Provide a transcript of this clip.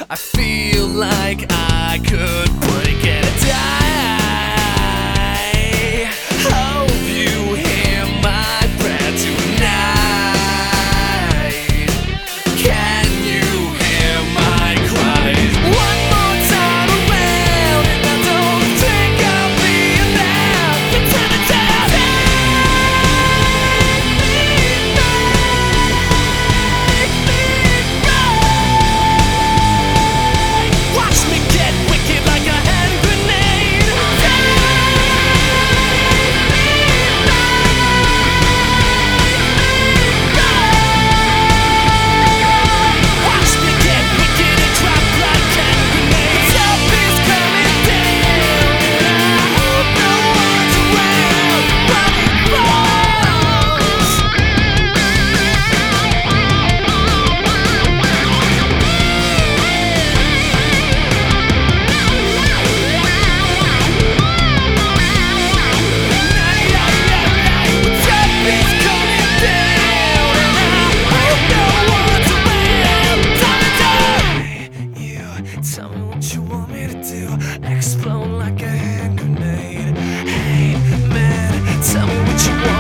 I feel like I could break and die. Hope you hear my prayer tonight. Can you hear my cries? One more time around, and I don't think I'll be enough. Pretend to take me back. Watch me get wicked like a hand grenade. Watch me get wicked and drop like hand grenades. The top is coming down, and I hope no one's around when it falls. Tell me what you want me to do. Explode like a hand grenade. Hey man, tell me what you want